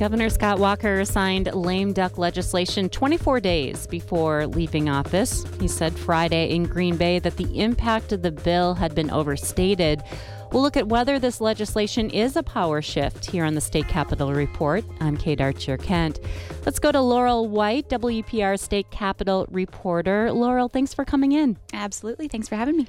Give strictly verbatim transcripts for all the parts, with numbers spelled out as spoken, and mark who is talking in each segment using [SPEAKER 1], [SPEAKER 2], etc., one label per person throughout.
[SPEAKER 1] Governor Scott Walker signed lame duck legislation twenty-four days before leaving office. He said Friday in Green Bay that the impact of the bill had been overstated. We'll look at whether this legislation is a power shift here on the State Capitol Report. I'm Kate Archer-Kent. Let's go to Laurel White, W P R State Capitol reporter. Laurel, thanks for coming in.
[SPEAKER 2] Absolutely. Thanks for having me.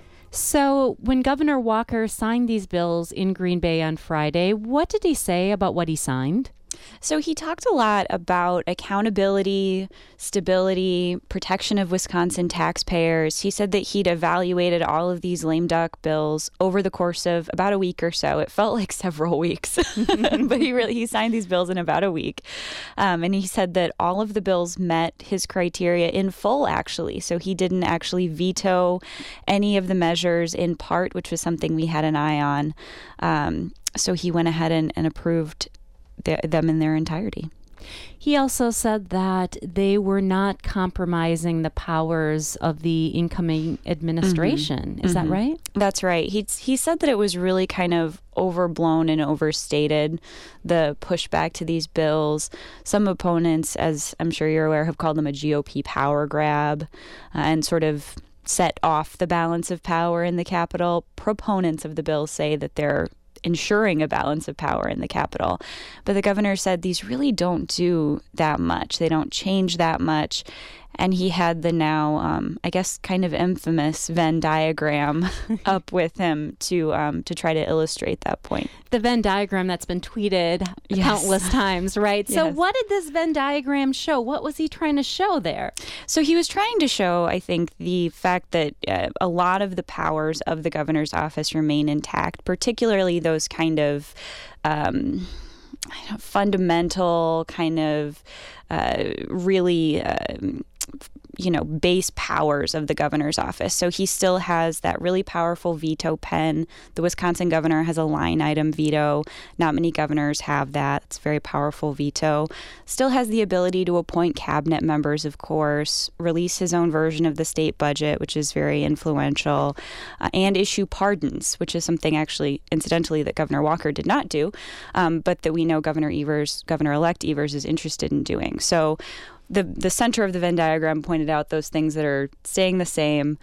[SPEAKER 1] So when Governor Walker signed these bills in Green Bay on Friday, what did he say about what he signed?
[SPEAKER 2] So he talked a lot about accountability, stability, protection of Wisconsin taxpayers. He said that he'd evaluated all of these lame duck bills over the course of about a week or so. It felt like several weeks, but he really he signed these bills in about a week. Um, and he said that all of the bills met his criteria in full, actually. So he didn't actually veto any of the measures in part, which was something we had an eye on. Um, so he went ahead and, and approved them in their entirety.
[SPEAKER 1] He also said that they were not compromising the powers of the incoming administration. Mm-hmm. Is mm-hmm. that right?
[SPEAKER 2] That's right. He he said that it was really kind of overblown and overstated, the pushback to these bills. Some opponents, as I'm sure you're aware, have called them a G O P power grab uh, and sort of set off the balance of power in the Capitol. Proponents of the bill say that they're ensuring a balance of power in the Capitol. But the governor said these really don't do that much. They don't change that much. And he had the now, um, I guess, kind of infamous Venn diagram up with him to um, to try to illustrate that point.
[SPEAKER 1] The Venn diagram that's been tweeted yes. countless times, right? So
[SPEAKER 2] yes.
[SPEAKER 1] What did this Venn diagram show? What was he trying to show there?
[SPEAKER 2] So he was trying to show, I think, the fact that uh, a lot of the powers of the governor's office remain intact, particularly those kind of um, I don't know, fundamental kind of uh, really... Uh, you know, base powers of the governor's office. So he still has that really powerful veto pen. The Wisconsin governor has a line item veto. Not many governors have that. It's a very powerful veto. Still has the ability to appoint cabinet members, of course, release his own version of the state budget, which is very influential, uh, and issue pardons, which is something actually, incidentally, that Governor Walker did not do, um, but that we know Governor Evers, Governor-elect Evers is interested in doing. So The the center of the Venn diagram pointed out those things that are staying the same.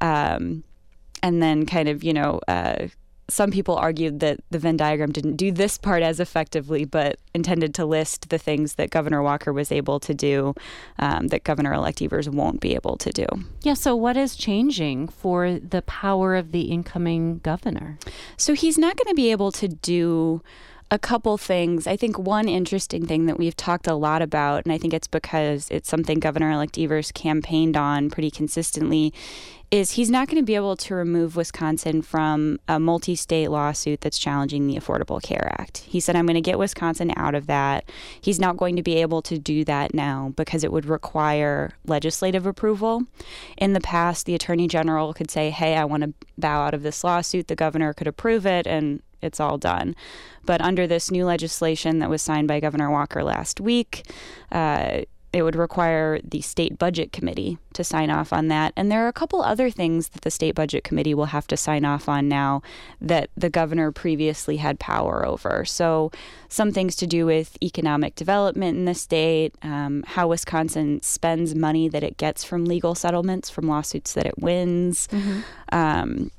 [SPEAKER 2] Um, and then kind of, you know, uh, some people argued that the Venn diagram didn't do this part as effectively, but intended to list the things that Governor Walker was able to do um, that Governor-elect Evers won't be able to do.
[SPEAKER 1] Yeah, so what is changing for the power of the incoming governor?
[SPEAKER 2] So he's not going to be able to do a couple things. I think one interesting thing that we've talked a lot about, and I think it's because it's something Governor-elect Evers campaigned on pretty consistently, is he's not going to be able to remove Wisconsin from a multi-state lawsuit that's challenging the Affordable Care Act. He said, I'm going to get Wisconsin out of that. He's not going to be able to do that now because it would require legislative approval. In the past, the Attorney General could say, hey, I want to bow out of this lawsuit. The governor could approve it, and it's all done. But under this new legislation that was signed by Governor Walker last week, uh, it would require the State Budget Committee to sign off on that. And there are a couple other things that the State Budget Committee will have to sign off on now that the governor previously had power over. So some things to do with economic development in the state, um, how Wisconsin spends money that it gets from legal settlements, from lawsuits that it wins. Mm-hmm. Um,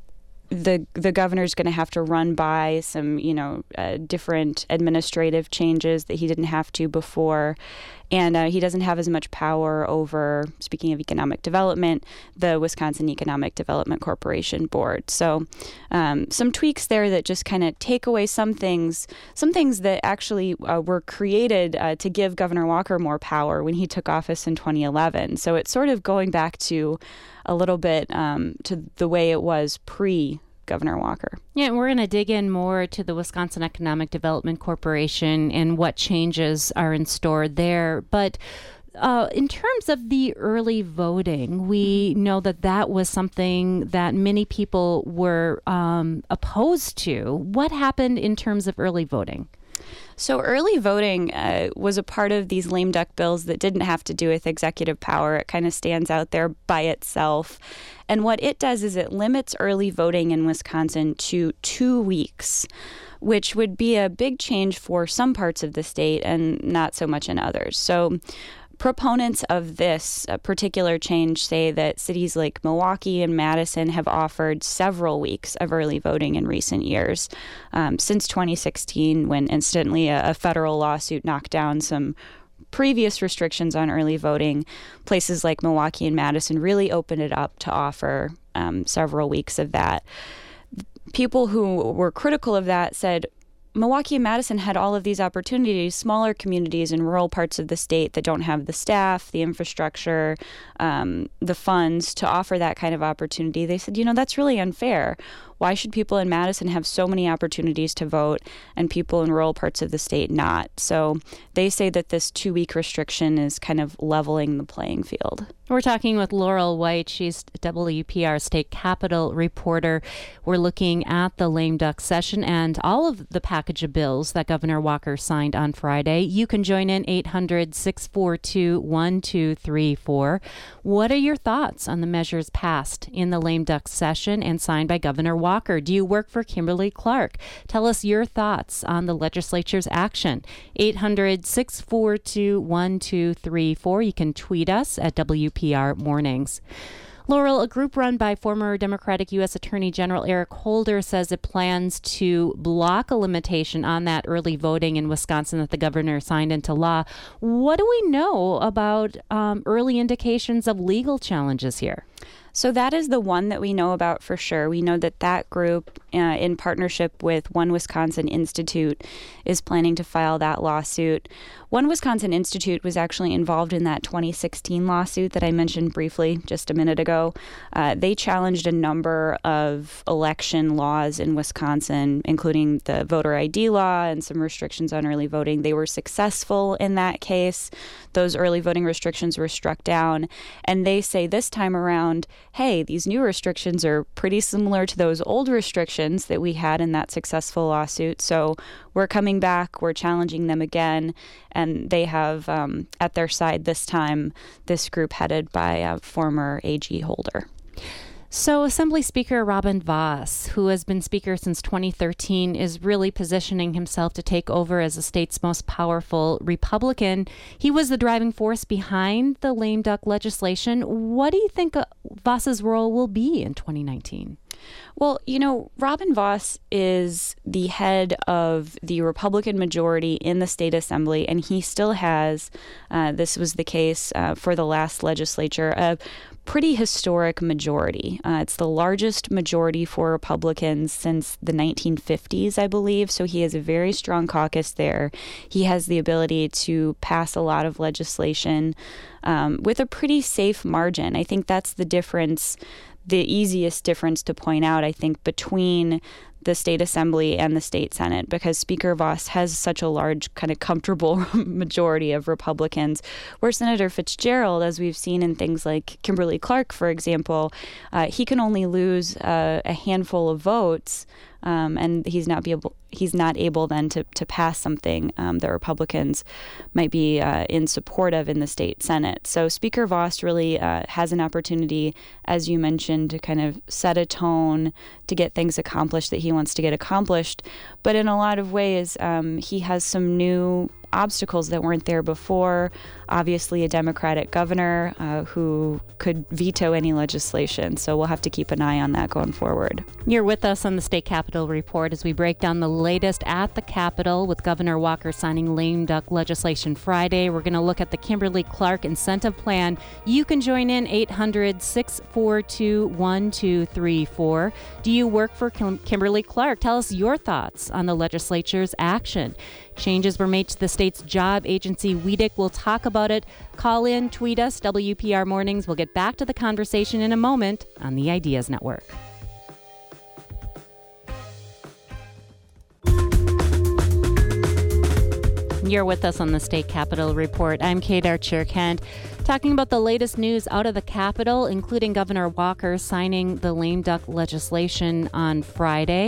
[SPEAKER 2] the the governor's going to have to run by some, you know, uh, different administrative changes that he didn't have to before. And uh, he doesn't have as much power over, speaking of economic development, the Wisconsin Economic Development Corporation Board. So um, some tweaks there that just kind of take away some things, some things that actually uh, were created uh, to give Governor Walker more power when he took office in twenty eleven. So it's sort of going back to a little bit um, to the way it was pre Governor Walker.
[SPEAKER 1] Yeah, and we're going to dig in more to the Wisconsin Economic Development Corporation and what changes are in store there. But uh, in terms of the early voting, we know that that was something that many people were um, opposed to. What happened in terms of early voting?
[SPEAKER 2] So early voting uh, was a part of these lame duck bills that didn't have to do with executive power. It kind of stands out there by itself. And what it does is it limits early voting in Wisconsin to two weeks, which would be a big change for some parts of the state and not so much in others. So proponents of this uh, particular change say that cities like Milwaukee and Madison have offered several weeks of early voting in recent years. Um, since twenty sixteen, when incidentally a, a federal lawsuit knocked down some previous restrictions on early voting, places like Milwaukee and Madison really opened it up to offer um, several weeks of that. People who were critical of that said, Milwaukee and Madison had all of these opportunities, smaller communities in rural parts of the state that don't have the staff, the infrastructure, um, the funds to offer that kind of opportunity. They said, you know, that's really unfair. Why should people in Madison have so many opportunities to vote and people in rural parts of the state not? So they say that this two-week restriction is kind of leveling the playing field.
[SPEAKER 1] We're talking with Laurel White. She's W P R State Capitol reporter. We're looking at the lame duck session and all of the package of bills that Governor Walker signed on Friday. You can join in eight hundred, six four two, one two three four. What are your thoughts on the measures passed in the lame duck session and signed by Governor Walker? Do you work for Kimberly Clark? Tell us your thoughts on the legislature's action. eight hundred, six four two, one two three four. You can tweet us at W P R Mornings. Laurel, a group run by former Democratic U S Attorney General Eric Holder says it plans to block a limitation on that early voting in Wisconsin that the governor signed into law. What do we know about um, early indications of legal challenges here?
[SPEAKER 2] So that is the one that we know about for sure. We know that that group, uh, in partnership with One Wisconsin Institute, is planning to file that lawsuit. One Wisconsin Institute was actually involved in that twenty sixteen lawsuit that I mentioned briefly just a minute ago. Uh, they challenged a number of election laws in Wisconsin, including the voter I D law and some restrictions on early voting. They were successful in that case. Those early voting restrictions were struck down. And they say this time around, hey, these new restrictions are pretty similar to those old restrictions that we had in that successful lawsuit. So we're coming back, we're challenging them again, and they have um, at their side this time this group headed by a former A G Holder.
[SPEAKER 1] So Assembly Speaker Robin Vos, who has been Speaker since twenty thirteen, is really positioning himself to take over as the state's most powerful Republican. He was the driving force behind the lame duck legislation. What do you think Vos's role will be in twenty nineteen?
[SPEAKER 2] Well, you know, Robin Vos is the head of the Republican majority in the state assembly, and he still has, uh, this was the case uh, for the last legislature, a pretty historic majority. Uh, it's the largest majority for Republicans since the nineteen fifties, I believe, so he has a very strong caucus there. He has the ability to pass a lot of legislation um, with a pretty safe margin. I think that's the difference. The easiest difference to point out, I think, between the state assembly and the state senate, because Speaker Vos has such a large, kind of comfortable majority of Republicans, where Senator Fitzgerald, as we've seen in things like Kimberly Clark, for example, uh, he can only lose uh, a handful of votes, um, and he's not be able he's not able then to, to pass something um, that Republicans might be uh, in support of in the state senate. So Speaker Vos really uh, has an opportunity, as you mentioned, to kind of set a tone, to get things accomplished that he wants to get accomplished. But in a lot of ways, um, he has some new obstacles that weren't there before. Obviously, a Democratic governor uh, who could veto any legislation. So we'll have to keep an eye on that going forward.
[SPEAKER 1] You're with us on the State Capitol Report as we break down the latest at the Capitol with Governor Walker signing lame duck legislation Friday. We're going to look at the Kimberly Clark incentive plan. You can join in eight hundred, six four two, one two three four. Do you work for Kim- Kimberly Clark? Tell us your thoughts on the legislature's action. Changes were made to the state's job agency, W E D C. We'll talk about it. Call in, tweet us, W P R Mornings. We'll get back to the conversation in a moment on the Ideas Network. You're with us on the State Capitol Report. I'm Kate Archer-Kent, talking about the latest news out of the Capitol, including Governor Walker signing the lame duck legislation on Friday.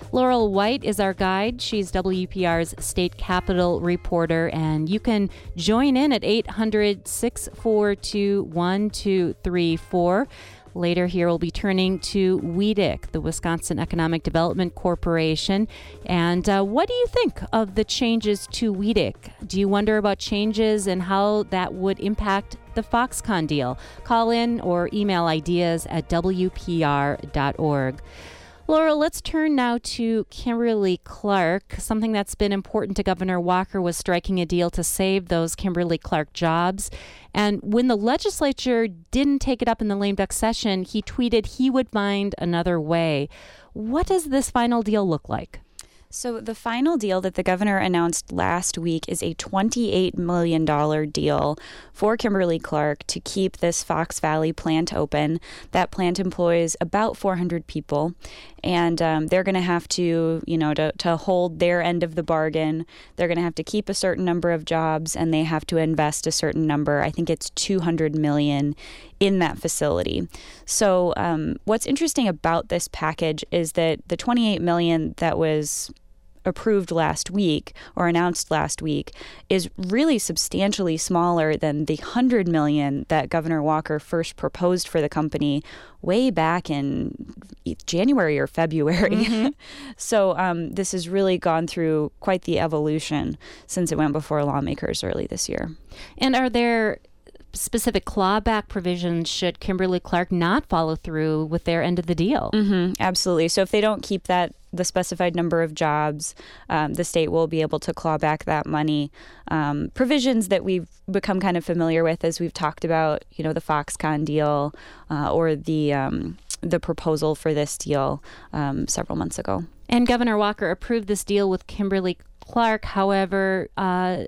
[SPEAKER 1] Laurel White is our guide. She's W P R's state capitol reporter, and you can join in at eight hundred, six four two, one two three four. Later here, we'll be turning to W E D C, the Wisconsin Economic Development Corporation. And uh, what do you think of the changes to W E D C? Do you wonder about changes and how that would impact the Foxconn deal? Call in or email ideas at W P R dot org. Laurel, let's turn now to Kimberly Clark. Something that's been important to Governor Walker was striking a deal to save those Kimberly Clark jobs. And when the legislature didn't take it up in the lame duck session, he tweeted he would find another way. What does this final deal look like?
[SPEAKER 2] So the final deal that the governor announced last week is a twenty-eight million dollars deal for Kimberly Clark to keep this Fox Valley plant open. That plant employs about four hundred people, and um, they're going to have to, you know, to, to hold their end of the bargain. They're going to have to keep a certain number of jobs, and they have to invest a certain number. I think it's two hundred million dollars in that facility. So um, what's interesting about this package is that the twenty-eight million dollars that was approved last week or announced last week is really substantially smaller than the one hundred million dollars that Governor Walker first proposed for the company way back in January or February. Mm-hmm. So um, this has really gone through quite the evolution since it went before lawmakers early this year.
[SPEAKER 1] And are there specific clawback provisions should Kimberly Clark not follow through with their end of the deal?
[SPEAKER 2] Mm-hmm, absolutely. So if they don't keep that the specified number of jobs, um, the state will be able to claw back that money. Um, provisions that we've become kind of familiar with as we've talked about, you know, the Foxconn deal uh, or the um, the proposal for this deal um, several months ago.
[SPEAKER 1] And Governor Walker approved this deal with Kimberly Clark. However, uh,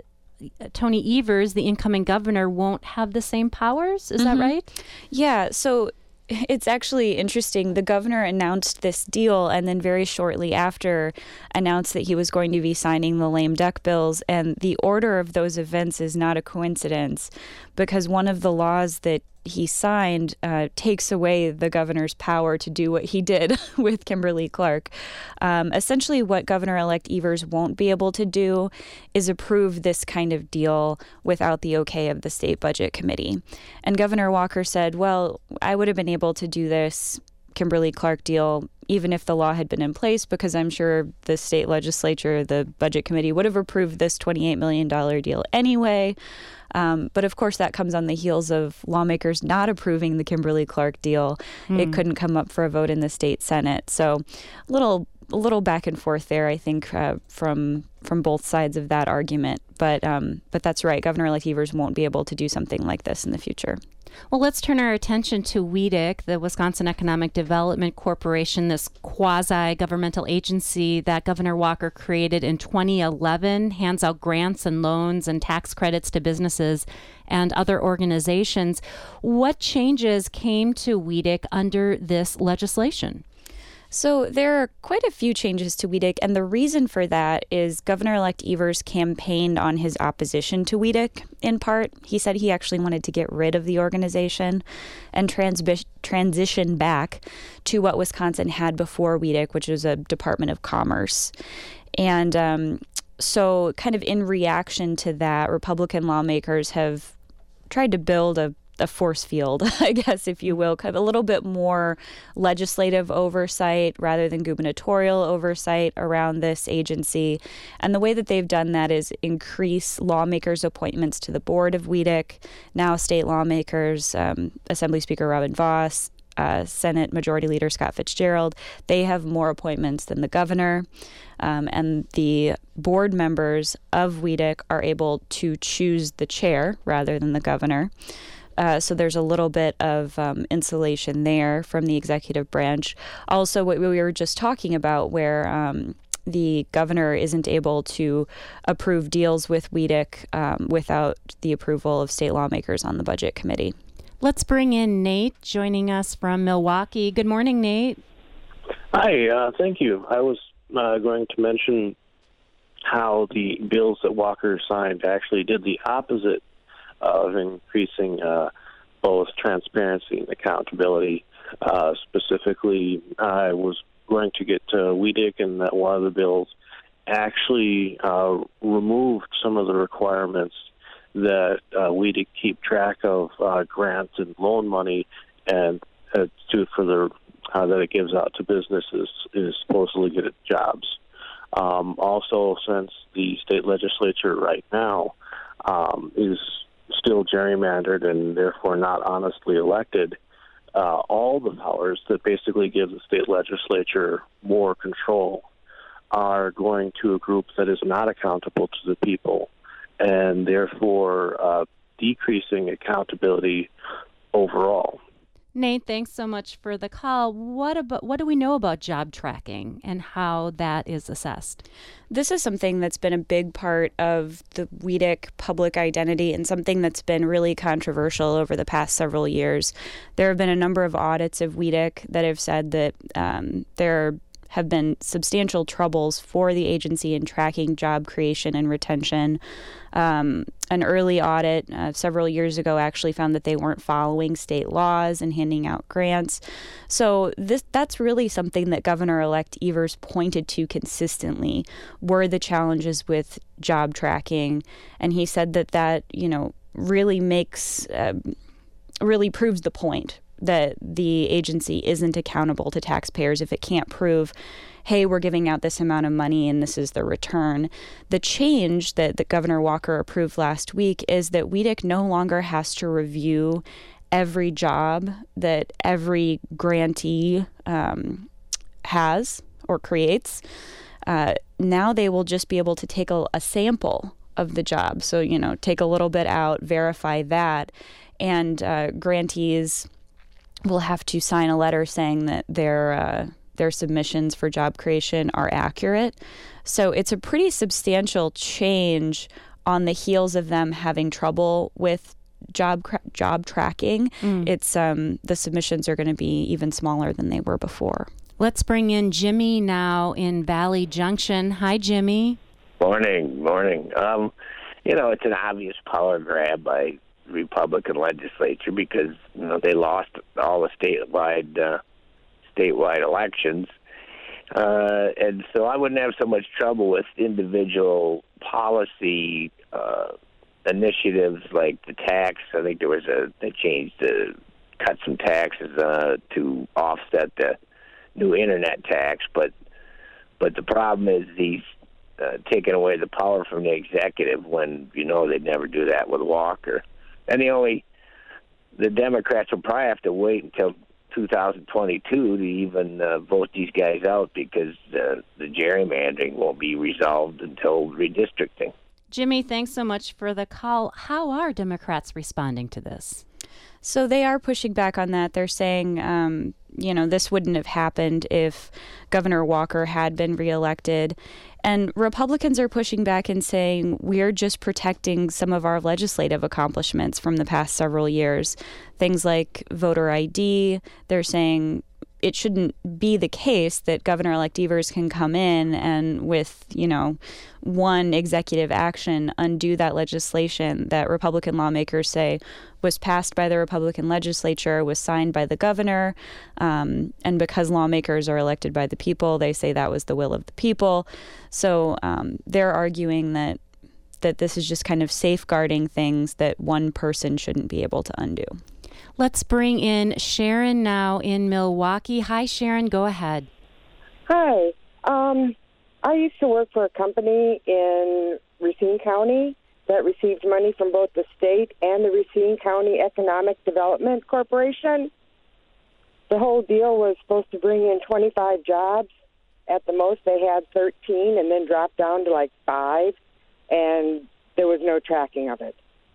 [SPEAKER 1] Tony Evers, the incoming governor, won't have the same powers. Is mm-hmm. that right?
[SPEAKER 2] Yeah. So it's actually interesting. The governor announced this deal and then very shortly after announced that he was going to be signing the lame duck bills. And the order of those events is not a coincidence because one of the laws that he signed uh, takes away the governor's power to do what he did with Kimberly Clark. Um, essentially, what Governor-elect Evers won't be able to do is approve this kind of deal without the okay of the state budget committee. And Governor Walker said, well, I would have been able to do this Kimberly Clark deal even if the law had been in place, because I'm sure the state legislature, the budget committee, would have approved this twenty-eight million dollars deal anyway. Um, but of course, that comes on the heels of lawmakers not approving the Kimberly Clark deal. Mm. It couldn't come up for a vote in the state Senate. So a little, a little back and forth there, I think, uh, from from both sides of that argument. But um, but that's right. Governor-elect Evers won't be able to do something like this in the future.
[SPEAKER 1] Well, let's turn our attention to W E D C, the Wisconsin Economic Development Corporation, this quasi-governmental agency that Governor Walker created in twenty eleven, hands out grants and loans and tax credits to businesses and other organizations. What changes came to W E D C under this legislation?
[SPEAKER 2] So there are quite a few changes to W E D C, and the reason for that is Governor-elect Evers campaigned on his opposition to W E D C, in part. He said he actually wanted to get rid of the organization and transbi- transition back to what Wisconsin had before W E D C, which was a Department of Commerce. And um, so kind of in reaction to that, Republican lawmakers have tried to build a a force field, I guess, if you will, kind of a little bit more legislative oversight rather than gubernatorial oversight around this agency. And the way that they've done that is increase lawmakers' appointments to the board of W E D C. Now state lawmakers, um, Assembly Speaker Robin Vos, uh, Senate Majority Leader Scott Fitzgerald, they have more appointments than the governor. Um, and the board members of W E D C are able to choose the chair rather than the governor. Uh, so there's a little bit of um, insulation there from the executive branch. Also, what we were just talking about, where um, the governor isn't able to approve deals with W E D C um, without the approval of state lawmakers on the budget committee.
[SPEAKER 1] Let's bring in Nate joining us from Milwaukee. Good morning, Nate.
[SPEAKER 3] Hi, uh, thank you. I was uh, going to mention how the bills that Walker signed actually did the opposite of increasing uh, both transparency and accountability. Uh, specifically, I was going to get to W E D C and that one of the bills actually uh, removed some of the requirements that uh, W E D C keep track of uh, grants and loan money and uh, to for the uh, that it gives out to businesses is supposedly get at jobs. Um, also, since the state legislature right now um, is still gerrymandered and therefore not honestly elected, uh, all the powers that basically give the state legislature more control are going to a group that is not accountable to the people, and therefore uh, decreasing accountability overall.
[SPEAKER 1] Nate, thanks so much for the call. What about what do we know about job tracking and how that is assessed?
[SPEAKER 2] This is something that's been a big part of the W E D C public identity and something that's been really controversial over the past several years. There have been a number of audits of W E D C that have said that um, there are have been substantial troubles for the agency in tracking job creation and retention. Um, an early audit uh, several years ago actually found that they weren't following state laws and handing out grants. So this that's really something that Governor-elect Evers pointed to consistently were the challenges with job tracking. And he said that that, you know, really makes, uh, really proves the point that the agency isn't accountable to taxpayers if it can't prove, hey, we're giving out this amount of money and this is the return. The change that, that Governor Walker approved last week is that W E D C no longer has to review every job that every grantee um, has or creates. Uh, now they will just be able to take a, a sample of the job. So, you know, take a little bit out, verify that, and uh, grantees will have to sign a letter saying that their uh, their submissions for job creation are accurate. So it's a pretty substantial change on the heels of them having trouble with job job tracking. Mm. It's um, the submissions are going to be even smaller than they were before.
[SPEAKER 1] Let's bring in Jimmy now in Valley Junction. Hi, Jimmy.
[SPEAKER 4] Morning, morning. Um, you know, it's an obvious power grab by Republican legislature because you know they lost all the statewide uh, statewide elections, uh, and so I wouldn't have so much trouble with individual policy uh, initiatives like the tax. I think there was a they changed to cut some taxes uh, to offset the new internet tax, but but the problem is these uh, taking away the power from the executive when you know they'd never do that with Walker. And the only, the Democrats will probably have to wait until two thousand twenty-two to even uh, vote these guys out because uh, the gerrymandering won't be resolved until redistricting.
[SPEAKER 1] Jimmy, thanks so much for the call. How are Democrats responding to this?
[SPEAKER 2] So they are pushing back on that. They're saying, um, you know, this wouldn't have happened if Governor Walker had been reelected. And Republicans are pushing back and saying we're just protecting some of our legislative accomplishments from the past several years. Things like voter I D. They're saying it shouldn't be the case that Governor-elect Evers can come in and with, you know, one executive action undo that legislation that Republican lawmakers say was passed by the Republican legislature, was signed by the governor, um, and because lawmakers are elected by the people, they say that was the will of the people. So um, they're arguing that that this is just kind of safeguarding things that one person shouldn't be able to undo.
[SPEAKER 1] Let's bring in Sharon now in Milwaukee. Hi, Sharon. Go ahead.
[SPEAKER 5] Hi. Um, I used to work for a company in Racine County that received money from both the state and the Racine County Economic Development Corporation. The whole deal was supposed to bring in twenty-five jobs. At the most, they had thirteen and then dropped down to like five, and there was no tracking of it.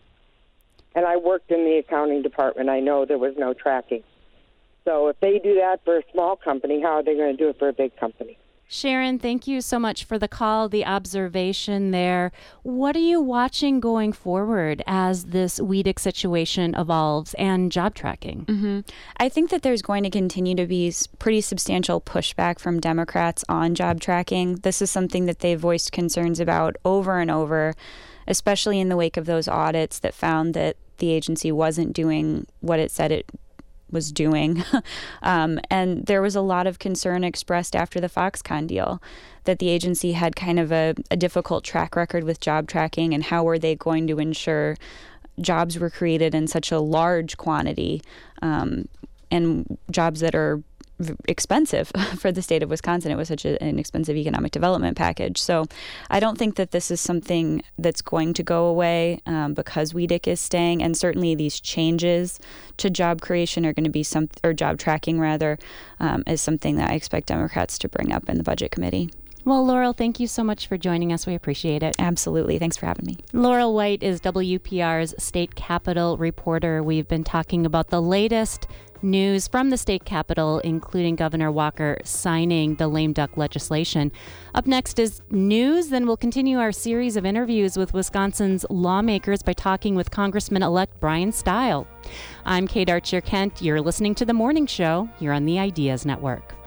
[SPEAKER 5] And I worked in the accounting department. I know there was no tracking. So if they do that for a small company, how are they going to do it for a big company?
[SPEAKER 1] Sharon, thank you so much for the call, the observation there. What are you watching going forward as this W E D C situation evolves and job tracking?
[SPEAKER 2] Mm-hmm. I think that there's going to continue to be pretty substantial pushback from Democrats on job tracking. This is something that they've voiced concerns about over and over, especially in the wake of those audits that found that the agency wasn't doing what it said it was doing. um, and there was a lot of concern expressed after the Foxconn deal that the agency had kind of a, a difficult track record with job tracking, and how were they going to ensure jobs were created in such a large quantity, um, and jobs that are expensive for the state of Wisconsin. It was such a, an expensive economic development package. So I don't think that this is something that's going to go away um, because W E D C is staying. And certainly these changes to job creation are going to be some, or job tracking rather, um, is something that I expect Democrats to bring up in the Budget Committee.
[SPEAKER 1] Well, Laurel, thank you so much for joining us. We appreciate it.
[SPEAKER 2] Absolutely. Thanks for having me.
[SPEAKER 1] Laurel White is W P R's state capitol reporter. We've been talking about the latest news from the state capitol, including Governor Walker signing the lame duck legislation. Up next is news. Then we'll continue our series of interviews with Wisconsin's lawmakers by talking with Congressman-elect Brian Stile. I'm Kate Archer-Kent. You're listening to The Morning Show here on the Ideas Network.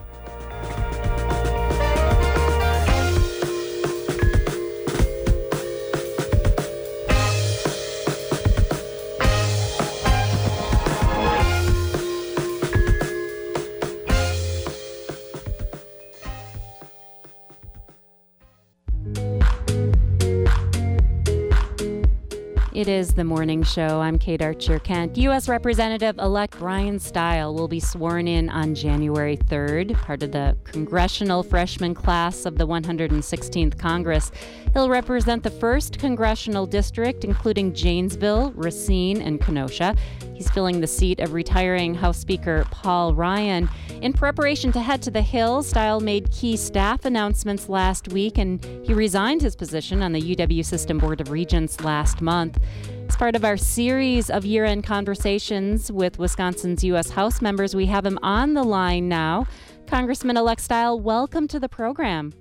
[SPEAKER 1] It is The Morning Show. I'm Kate Archer-Kent. U S Representative-elect Brian Stile will be sworn in on January third, part of the congressional freshman class of the one hundred sixteenth Congress. He'll represent the first congressional district, including Janesville, Racine, and Kenosha. He's filling the seat of retiring House Speaker Paul Ryan. In preparation to head to the Hill, Stile made key staff announcements last week, and he resigned his position on the U W System Board of Regents last month. As part of our series of year-end conversations with Wisconsin's U S House members, we have him on the line now. Congressman-elect Stile, welcome to the program.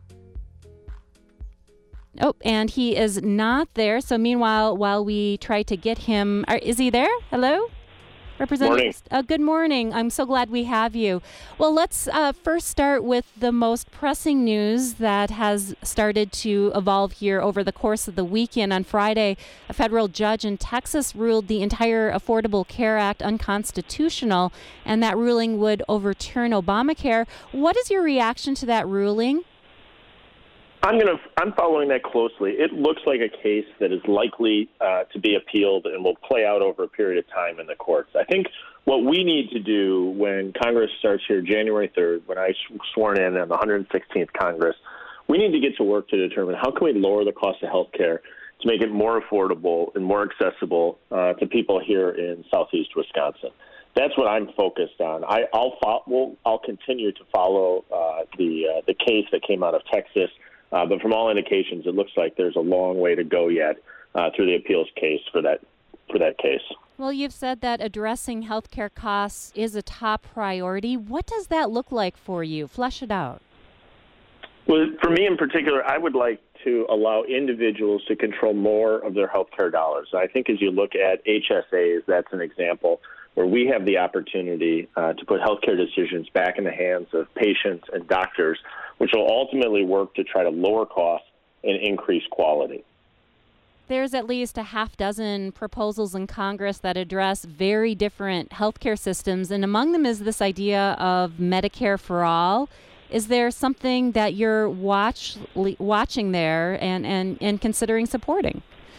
[SPEAKER 1] Oh, and he is not there. So meanwhile, while we try to get him, are, is he there? Hello? Representative. Uh, good morning. I'm so glad we have you. Well, let's uh, first start with the most pressing news that has started to evolve here over the course of the weekend. On Friday, a federal judge in Texas ruled the entire Affordable Care Act unconstitutional, and that ruling would overturn Obamacare. What is your reaction to that ruling?
[SPEAKER 3] I'm going to. I'm following that closely. It looks like a case that is likely uh, to be appealed and will play out over a period of time in the courts. I think what we need to do when Congress starts here January third, when I sworn in on the one hundred sixteenth Congress, we need to get to work to determine how can we lower the cost of health care to make it more affordable and more accessible uh, to people here in southeast Wisconsin. That's what I'm focused on. I, I'll, fo- we'll, I'll continue to follow uh, the uh, the case that came out of Texas. Uh, but from all indications, it looks like there's a long way to go yet uh, through the appeals case for that for that case.
[SPEAKER 1] Well, you've said that addressing healthcare costs is a top priority. What does that look like for you? Flesh it out.
[SPEAKER 3] Well, for me in particular, I would like to allow individuals to control more of their healthcare dollars. I think as you look at H S As, that's an example where we have the opportunity uh, to put healthcare decisions back in the hands of patients and doctors, which will ultimately work to try to lower costs and increase quality.
[SPEAKER 1] There's at least a half dozen proposals in Congress that address very different healthcare systems, and among them is this idea of Medicare for all. Is there something that you're watch, watching there and, and, and considering supporting?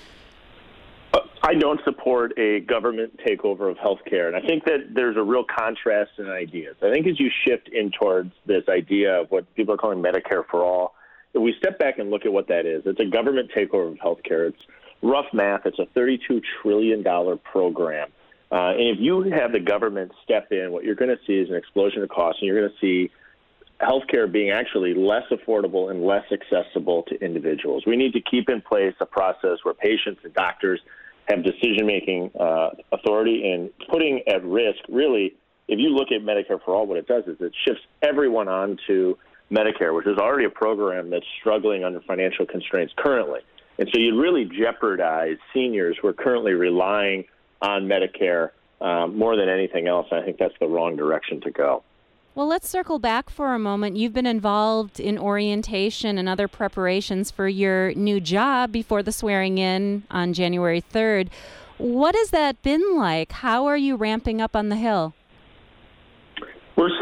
[SPEAKER 3] I don't support a government takeover of healthcare, and I think that there's a real contrast in ideas. I think as you shift in towards this idea of what people are calling Medicare for all, if we step back and look at what that is, it's a government takeover of healthcare. It's rough math. It's a thirty-two trillion dollars program. Uh, and if you have the government step in, what you're going to see is an explosion of costs, and you're going to see healthcare being actually less affordable and less accessible to individuals. We need to keep in place a process where patients and doctors have decision-making uh, authority, and putting at risk, really, if you look at Medicare for All, what it does is it shifts everyone onto Medicare, which is already a program that's struggling under financial constraints currently. And so you'd really jeopardize seniors who are currently relying on Medicare um, more than anything else. And I think that's the wrong direction to go.
[SPEAKER 1] Well, let's circle back for a moment. You've been involved in orientation and other preparations for your new job before the swearing in on January third. What has that been like? How are you ramping up on the Hill?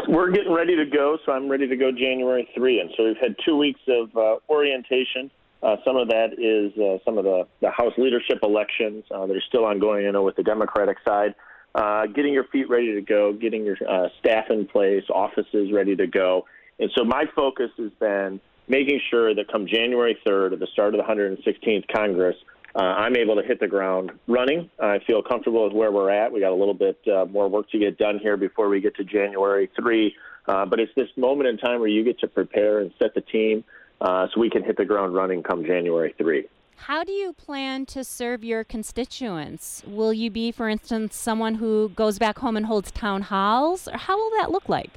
[SPEAKER 3] We're getting ready to go, so I'm ready to go January third. And so we've had two weeks of uh, orientation. Uh, some of that is uh, some of the, the House leadership elections uh, that are still ongoing, you know, with the Democratic side. Uh, getting your feet ready to go, getting your uh, staff in place, offices ready to go. And so my focus has been making sure that come January third, at the start of the one hundred sixteenth Congress, uh, I'm able to hit the ground running. I feel comfortable with where we're at. We got a little bit uh, more work to get done here before we get to January third. Uh, but it's this moment in time where you get to prepare and set the team uh, so we can hit the ground running come January third.
[SPEAKER 1] How do you plan to serve your constituents? Will you be, for instance, someone who goes back home and holds town halls? Or how will that look like?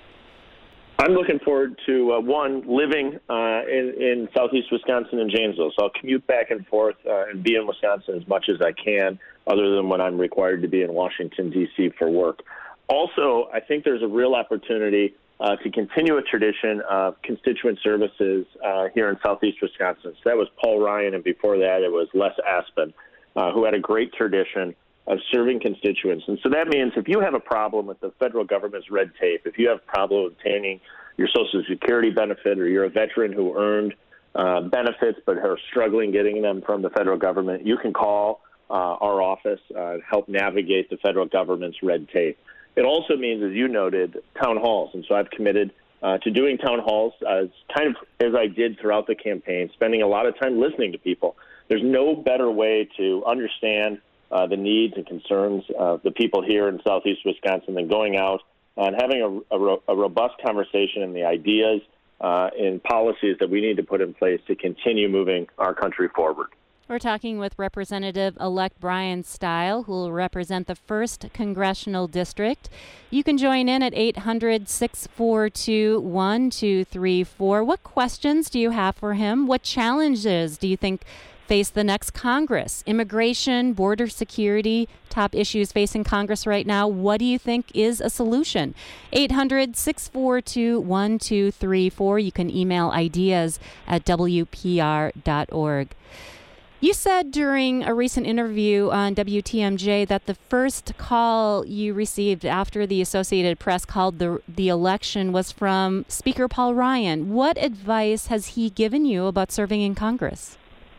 [SPEAKER 3] I'm looking forward to, uh, one, living uh, in, in southeast Wisconsin and Janesville. So I'll commute back and forth uh, and be in Wisconsin as much as I can, other than when I'm required to be in Washington, D C for work. Also, I think there's a real opportunity Uh, to continue a tradition of constituent services uh, here in southeast Wisconsin. So that was Paul Ryan, and before that it was Les Aspen, uh, who had a great tradition of serving constituents. And so that means if you have a problem with the federal government's red tape, if you have a problem obtaining your Social Security benefit, or you're a veteran who earned uh, benefits but are struggling getting them from the federal government, you can call uh, our office uh, and help navigate the federal government's red tape. It also means, as you noted, town halls. And so I've committed uh, to doing town halls as kind of as I did throughout the campaign, spending a lot of time listening to people. There's no better way to understand uh, the needs and concerns of the people here in southeast Wisconsin than going out and having a, a, ro- a robust conversation and the ideas uh, and policies that we need to put in place to continue moving our country forward.
[SPEAKER 1] We're talking with Representative-elect Brian Steil, who will represent the first Congressional District. You can join in at eight hundred, six four two, one two three four. What questions do you have for him? What challenges do you think face the next Congress? Immigration, border security, top issues facing Congress right now. What do you think is a solution? eight hundred, six four two, one two three four. You can email ideas at W P R dot org. You said during a recent interview on W T M J that the first call you received after the Associated Press called the the election was from Speaker Paul Ryan. What advice has he given you about serving in Congress?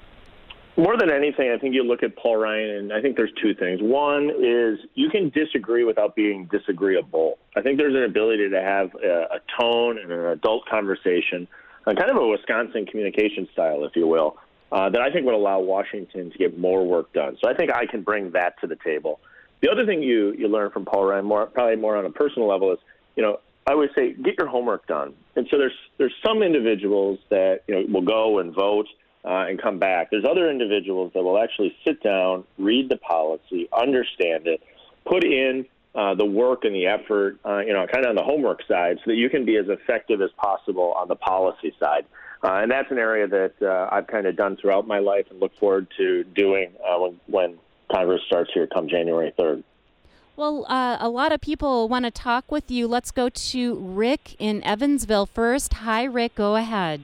[SPEAKER 3] More than anything, I think you look at Paul Ryan, and I think there's two things. One is you can disagree without being disagreeable. I think there's an ability to have a, a tone and an adult conversation, and kind of a Wisconsin communication style, if you will, Uh, that I think would allow Washington to get more work done. So I think I can bring that to the table. The other thing you, you learn from Paul Ryan, more, probably more on a personal level, is, you know, I always say, get your homework done. And so there's there's some individuals that, you know, will go and vote uh, and come back. There's other individuals that will actually sit down, read the policy, understand it, put in uh, the work and the effort, uh, you know, kind of on the homework side, so that you can be as effective as possible on the policy side. Uh, and that's an area that uh, I've kind of done throughout my life and look forward to doing uh, when, when Congress starts here come January third.
[SPEAKER 1] Well, uh, a lot of people want to talk with you. Let's go to Rick in Evansville first. Hi, Rick. Go ahead.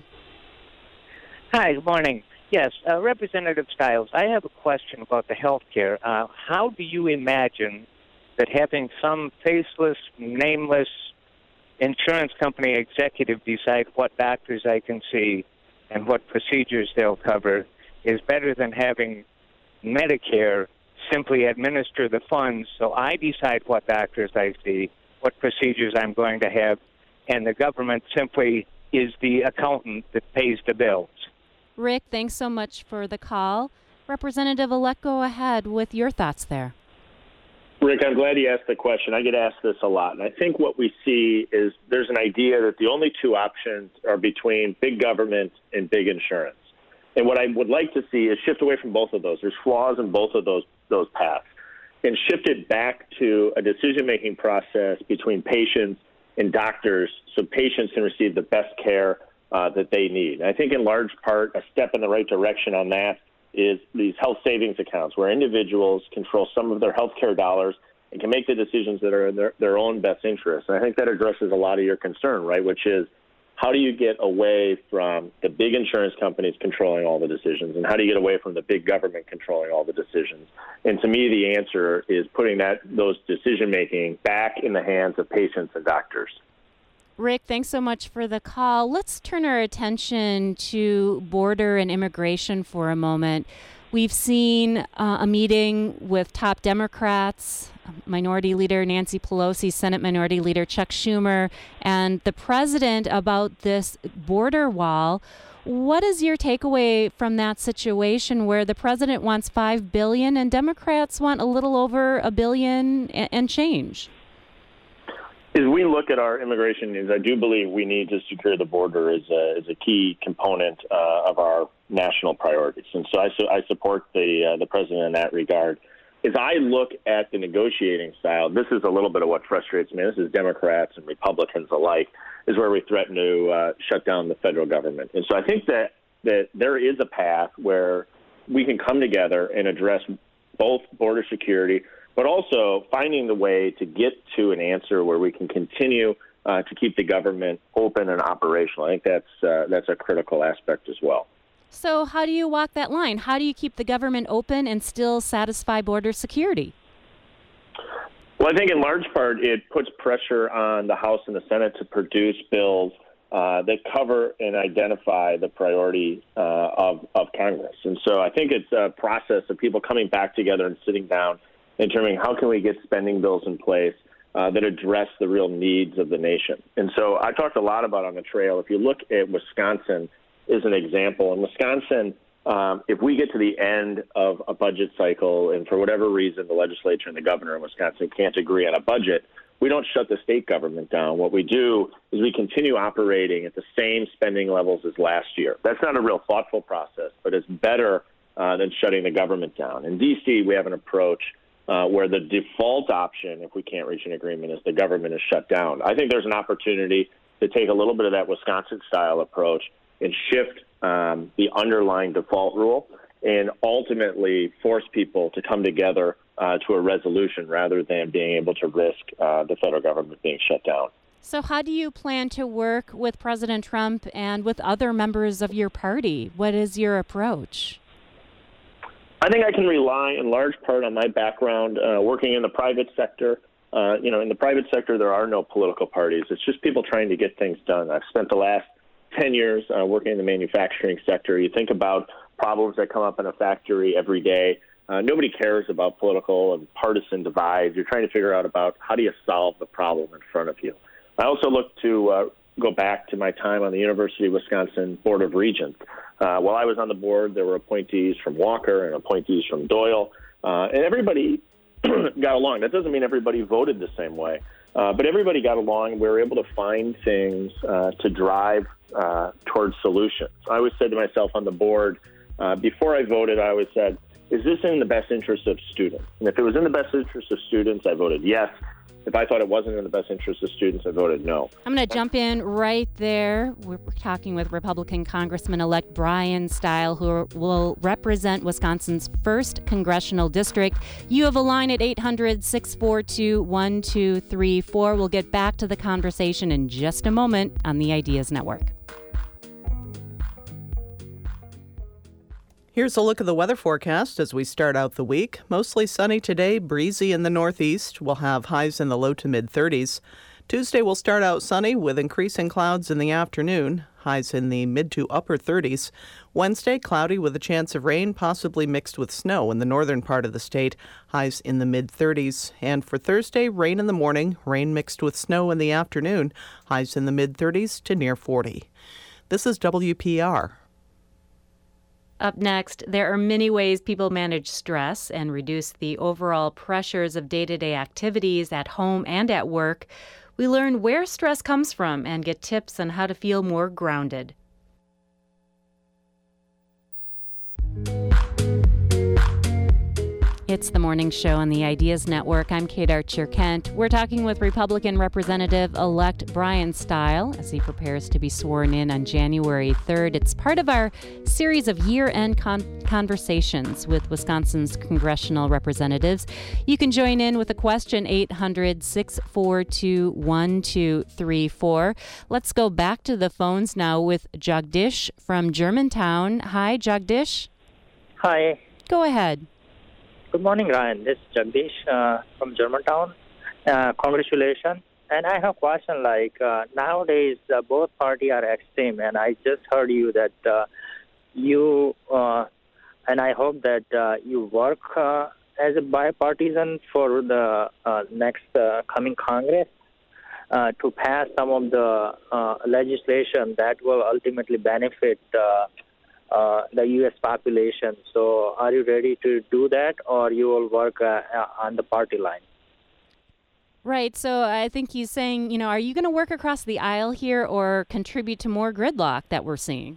[SPEAKER 6] Hi, good morning. Yes, uh, Representative Stiles, I have a question about the health care. Uh, how do you imagine that having some faceless, nameless insurance company executive decide what doctors I can see and what procedures they'll cover is better than having Medicare simply administer the funds so I decide what doctors I see, what procedures I'm going to have, and the government simply is the accountant that pays the bills.
[SPEAKER 1] Rick, thanks so much for the call. Representative-elect, go ahead with your thoughts there.
[SPEAKER 3] Rick, I'm glad you asked the question. I get asked this a lot. And I think what we see is there's an idea that the only two options are between big government and big insurance. And what I would like to see is shift away from both of those. There's flaws in both of those those paths. And shift it back to a decision-making process between patients and doctors so patients can receive the best care uh, that they need. And I think in large part a step in the right direction on that is these health savings accounts where individuals control some of their health care dollars and can make the decisions that are in their, their own best interest. And I think that addresses a lot of your concern, right, which is how do you get away from the big insurance companies controlling all the decisions, and how do you get away from the big government controlling all the decisions? And to me, the answer is putting that those decision-making back in the hands of patients and doctors.
[SPEAKER 1] Rick, thanks so much for the call. Let's turn our attention to border and immigration for a moment. We've seen uh, a meeting with top Democrats, Minority Leader Nancy Pelosi, Senate Minority Leader Chuck Schumer, and the president about this border wall. What is your takeaway from that situation where the president wants five billion dollars and Democrats want a little over a billion and, and change?
[SPEAKER 7] As we look at our immigration needs, I do believe we need to secure the border as a, as a key component uh, of our national priorities. And so I, su- I support the uh, the president in that regard. As I look at the negotiating style, this is a little bit of what frustrates me. This is Democrats and Republicans alike, is where we threaten to uh, shut down the federal government. And so I think that, that there is a path where we can come together and address both border security, but also finding the way to get to an answer where we can continue uh, to keep the government open and operational. I think that's uh, that's a critical aspect as well.
[SPEAKER 1] So how do you walk that line? How do you keep the government open and still satisfy border security?
[SPEAKER 7] Well, I think in large part it puts pressure on the House and the Senate to produce bills uh, that cover and identify the priority uh, of, of Congress. And so I think it's a process of people coming back together and sitting down and determining how can we get spending bills in place uh, that address the real needs of the nation. And so I talked a lot about on the trail. If you look at Wisconsin as an example, in Wisconsin, um, if we get to the end of a budget cycle and for whatever reason the legislature and the governor in Wisconsin can't agree on a budget, we don't shut the state government down. What we do is we continue operating at the same spending levels as last year. That's not a real thoughtful process, but it's better uh, than shutting the government down. In D C, we have an approach uh, where the default option, if we can't reach an agreement, is the government is shut down. I think there's an opportunity to take a little bit of that Wisconsin-style approach and shift um, the underlying default rule and ultimately force people to come together uh, to a resolution rather than being able to risk uh, the federal government being shut down.
[SPEAKER 1] So how do you plan to work with President Trump and with other members of your party? What is your approach?
[SPEAKER 7] I think I can rely in large part on my background uh, working in the private sector. Uh, you know, in the private sector, there are no political parties. It's just people trying to get things done. I've spent the last ten years uh, working in the manufacturing sector. You think about problems that come up in a factory every day. Uh, nobody cares about political and partisan divides. You're trying to figure out about how do you solve the problem in front of you. I also look to uh, go back to my time on the University of Wisconsin Board of Regents. Uh, while I was on the board, there were appointees from Walker and appointees from Doyle, uh, and everybody got along. That doesn't mean everybody voted the same way. Uh, but everybody got along. We were able to find things uh, to drive uh, towards solutions. I always said to myself on the board, uh, before I voted, I always said, is this in the best interest of students? And if it was in the best interest of students, I voted yes. If I thought it wasn't in the best interest of students, I voted no.
[SPEAKER 1] I'm going to jump in right there. We're talking with Republican Congressman-elect Brian Stile, who will represent Wisconsin's first congressional district. You have a line at eight hundred, six four two, one two three four. We'll get back to the conversation in just a moment on the Ideas Network.
[SPEAKER 8] Here's a look at the weather forecast as we start out the week. Mostly sunny today, breezy in the northeast. We'll have highs in the low to mid thirties. Tuesday will start out sunny with increasing clouds in the afternoon, highs in the mid to upper thirties. Wednesday, cloudy with a chance of rain, possibly mixed with snow in the northern part of the state, highs in the mid thirties. And for Thursday, rain in the morning, rain mixed with snow in the afternoon, highs in the mid thirties to near forty. This is W P R.
[SPEAKER 1] Up next, there are many ways people manage stress and reduce the overall pressures of day-to-day activities at home and at work. We learn where stress comes from and get tips on how to feel more grounded. It's the morning show on the Ideas Network. I'm Kate Archer-Kent. We're talking with Republican Representative-elect Brian Stile as he prepares to be sworn in on January third. It's part of our series of year-end con- conversations with Wisconsin's congressional representatives. You can join in with a question, eight hundred, six four two, one two three four. Let's go back to the phones now with Jagdish from Germantown. Hi, Jagdish.
[SPEAKER 9] Hi.
[SPEAKER 1] Go ahead.
[SPEAKER 9] Good morning, Ryan. This is Jagdish uh, from Germantown. Uh, congratulations and I have a question like uh, nowadays uh, both parties are extreme, and I just heard you that uh, you, uh, and I hope that uh, you work uh, as a bipartisan for the uh, next uh, coming Congress uh, to pass some of the uh, legislation that will ultimately benefit uh, uh, the U S population. So are you ready to do that, or you will work uh, on the party line?
[SPEAKER 1] Right. So I think he's saying, you know, are you going to work across the aisle here or contribute to more gridlock that we're seeing?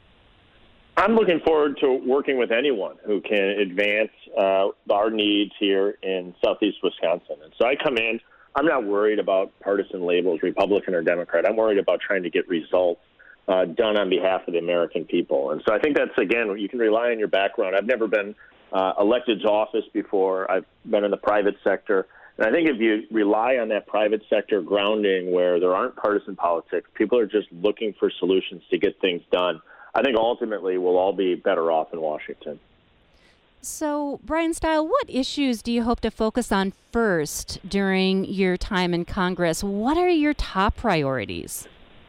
[SPEAKER 7] I'm looking forward to working with anyone who can advance uh, our needs here in southeast Wisconsin. And so I come in, I'm not worried about partisan labels, Republican or Democrat. I'm worried about trying to get results uh, done on behalf of the American people. And so I think that's, again, you can rely on your background. I've never been uh, elected to office before. I've been in the private sector. And I think if you rely on that private sector grounding where there aren't partisan politics, people are just looking for solutions to get things done, I think ultimately we'll all be better off in Washington.
[SPEAKER 1] So, Brian Stile, what issues do you hope to focus on first during your time in Congress? What are your top priorities?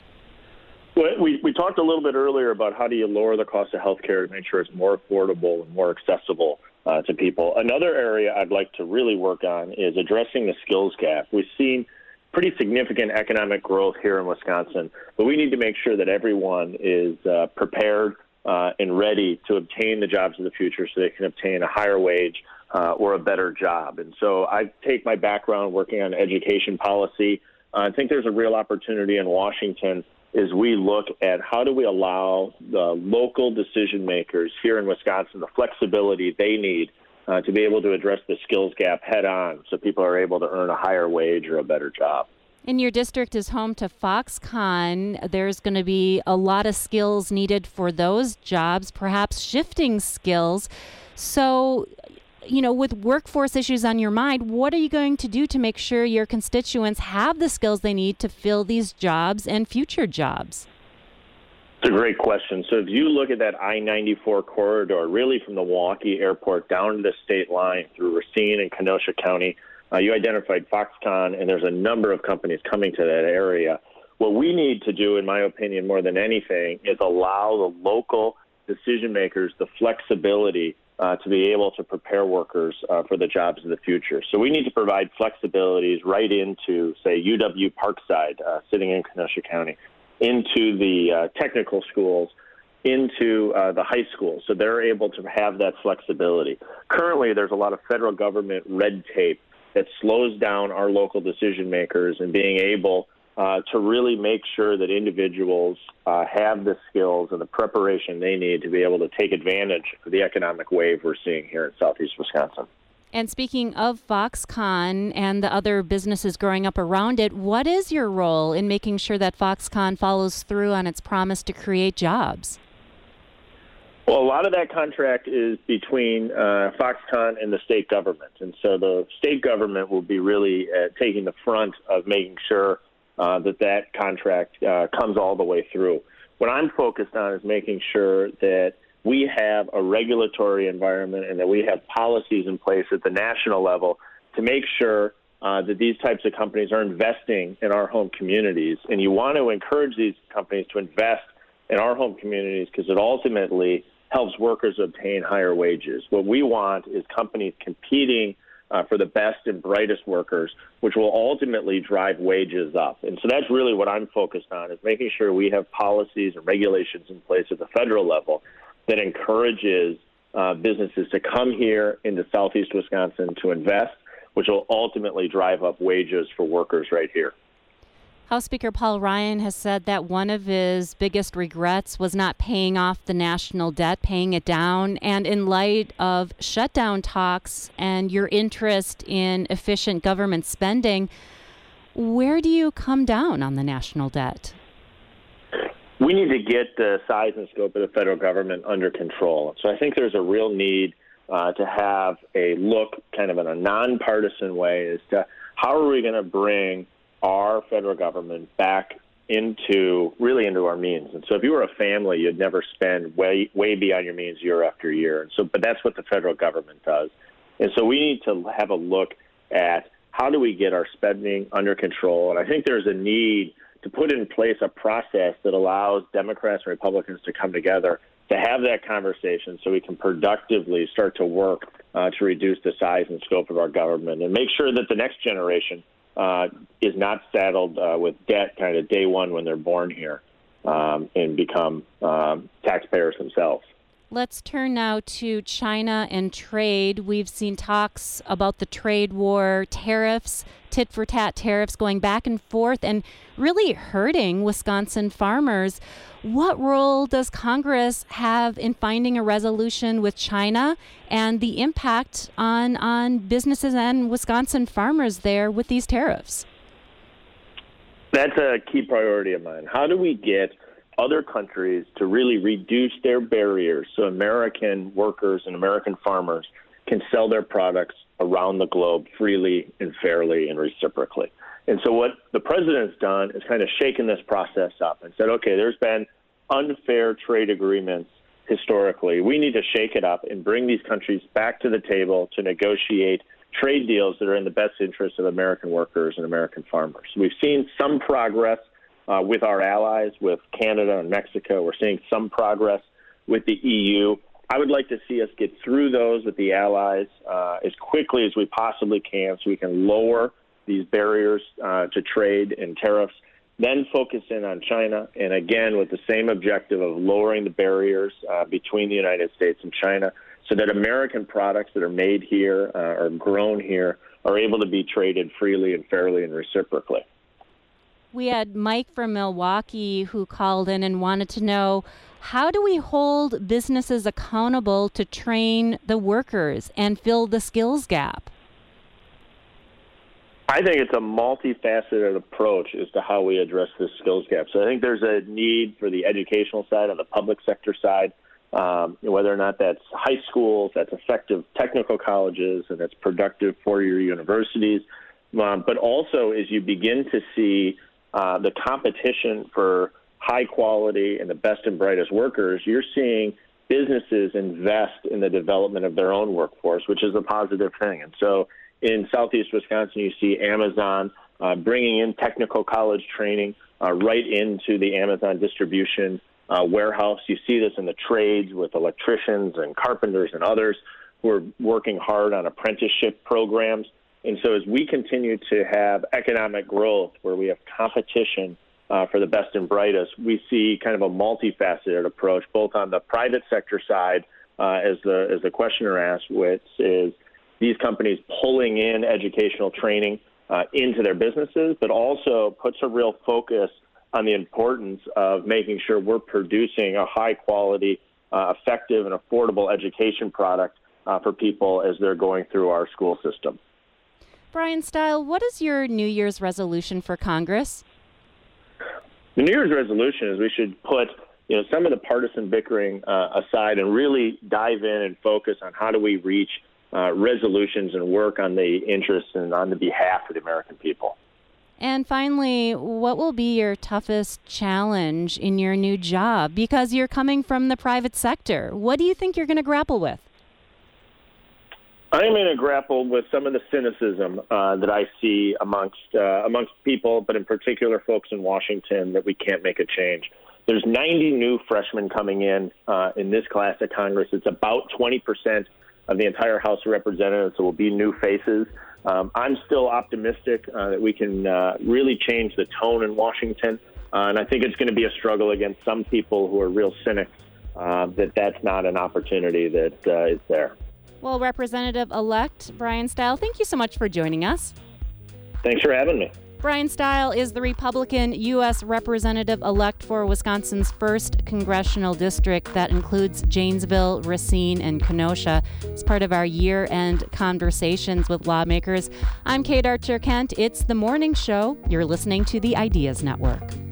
[SPEAKER 7] Well, we, we talked a little bit earlier about how do you lower the cost of health care to make sure it's more affordable and more accessible Uh, to people. Another area I'd like to really work on is addressing the skills gap. We've seen pretty significant economic growth here in Wisconsin, but we need to make sure that everyone is uh, prepared uh, and ready to obtain the jobs of the future so they can obtain a higher wage uh, or a better job. And so I take my background working on education policy. Uh, I think there's a real opportunity in Washington as we look at how do we allow the local decision makers here in Wisconsin the flexibility they need uh, to be able to address the skills gap head on so people are able to earn a higher wage or a better job.
[SPEAKER 1] And your district is home to Foxconn. There's going to be a lot of skills needed for those jobs, perhaps shifting skills. So, you know, with workforce issues on your mind, what are you going to do to make sure your constituents have the skills they need to fill these jobs and future jobs?
[SPEAKER 7] It's a great question. So if you look at that I ninety-four corridor, really from the Milwaukee airport down to the state line through Racine and Kenosha County, uh, you identified Foxconn, and there's a number of companies coming to that area. What we need to do, in my opinion, more than anything, is allow the local decision makers the flexibility Uh, to be able to prepare workers uh, for the jobs of the future. So we need to provide flexibilities right into, say, U W Parkside, uh, sitting in Kenosha County, into the uh, technical schools, into uh, the high schools, so they're able to have that flexibility. Currently, there's a lot of federal government red tape that slows down our local decision makers and being able Uh, to really make sure that individuals uh, have the skills and the preparation they need to be able to take advantage of the economic wave we're seeing here in southeast Wisconsin.
[SPEAKER 1] And speaking of Foxconn and the other businesses growing up around it, what is your role in making sure that Foxconn follows through on its promise to create jobs?
[SPEAKER 7] Well, a lot of that contract is between uh, Foxconn and the state government. And so the state government will be really uh, taking the front of making sure Uh, that that contract uh, comes all the way through. What I'm focused on is making sure that we have a regulatory environment and that we have policies in place at the national level to make sure uh, that these types of companies are investing in our home communities. And you want to encourage these companies to invest in our home communities because it ultimately helps workers obtain higher wages. What we want is companies competing Uh, for the best and brightest workers, which will ultimately drive wages up. And so that's really what I'm focused on, is making sure we have policies and regulations in place at the federal level that encourages uh, businesses to come here into southeast Wisconsin to invest, which will ultimately drive up wages for workers right here.
[SPEAKER 1] House Speaker Paul Ryan has said that one of his biggest regrets was not paying off the national debt, paying it down. And in light of shutdown talks and your interest in efficient government spending, where do you come down on the national debt?
[SPEAKER 7] We need to get the size and scope of the federal government under control. So I think there's a real need uh, to have a look kind of in a nonpartisan way as to how are we going to bring our federal government back into, really into our means. And so if you were a family, you'd never spend way, way beyond your means year after year. And so, but that's what the federal government does. And so we need to have a look at how do we get our spending under control? And I think there's a need to put in place a process that allows Democrats and Republicans to come together to have that conversation so we can productively start to work uh, to reduce the size and scope of our government and make sure that the next generation uh, is not saddled uh, with debt kind of day one when they're born here um, and become um, taxpayers themselves.
[SPEAKER 1] Let's turn now to China and trade. We've seen talks about the trade war, tariffs, tit-for-tat tariffs going back and forth and really hurting Wisconsin farmers. What role does Congress have in finding a resolution with China and the impact on, on businesses and Wisconsin farmers there with these tariffs?
[SPEAKER 7] That's a key priority of mine. How do we get other countries to really reduce their barriers so American workers and American farmers can sell their products around the globe freely and fairly and reciprocally? And so what the president's done is kind of shaken this process up and said, okay, there's been unfair trade agreements historically. We need to shake it up and bring these countries back to the table to negotiate trade deals that are in the best interest of American workers and American farmers. We've seen some progress uh, with our allies, with Canada and Mexico. We're seeing some progress with the E U. I would like to see us get through those with the allies uh, as quickly as we possibly can so we can lower these barriers uh, to trade and tariffs, then focus in on China, and again with the same objective of lowering the barriers uh, between the United States and China so that American products that are made here uh, or grown here are able to be traded freely and fairly and reciprocally.
[SPEAKER 1] We had Mike from Milwaukee who called in and wanted to know, how do we hold businesses accountable to train the workers and fill the skills gap?
[SPEAKER 7] I think it's a multifaceted approach as to how we address this skills gap. So I think there's a need for the educational side, on the public sector side, um, whether or not that's high schools, that's effective technical colleges, and that's productive four-year universities. Um, but also as you begin to see uh, the competition for high quality and the best and brightest workers, you're seeing businesses invest in the development of their own workforce, which is a positive thing. And so in southeast Wisconsin, you see Amazon uh, bringing in technical college training uh, right into the Amazon distribution uh, warehouse. You see this in the trades with electricians and carpenters and others who are working hard on apprenticeship programs. And so as we continue to have economic growth where we have competition uh, for the best and brightest, we see kind of a multifaceted approach, both on the private sector side, uh, as the as the questioner asked, which is these companies pulling in educational training uh, into their businesses, but also puts a real focus on the importance of making sure we're producing a high-quality, uh, effective, and affordable education product uh, for people as they're going through our school system.
[SPEAKER 1] Brian Stile, what is your New Year's resolution for Congress?
[SPEAKER 7] The New Year's resolution is we should put you know, some of the partisan bickering uh, aside and really dive in and focus on how do we reach Uh, resolutions and work on the interests and on the behalf of the American people.
[SPEAKER 1] And finally, what will be your toughest challenge in your new job? Because you're coming from the private sector. What do you think you're going to grapple with?
[SPEAKER 7] I'm going to grapple with some of the cynicism uh, that I see amongst uh, amongst people, but in particular folks in Washington, that we can't make a change. There's ninety new freshmen coming in uh, in this class of Congress. It's about twenty percent of the entire House of Representatives, so will be new faces. Um, I'm still optimistic uh, that we can uh, really change the tone in Washington, uh, and I think it's going to be a struggle against some people who are real cynics uh, that that's not an opportunity that uh, is there.
[SPEAKER 1] Well, Representative-elect Brian Stile, thank you so much for joining us.
[SPEAKER 7] Thanks for having me.
[SPEAKER 1] Brian Stile is the Republican U S Representative-elect for Wisconsin's first congressional district that includes Janesville, Racine, and Kenosha. It's part of our year-end conversations with lawmakers. I'm Kate Archer-Kent. It's The Morning Show. You're listening to the Ideas Network.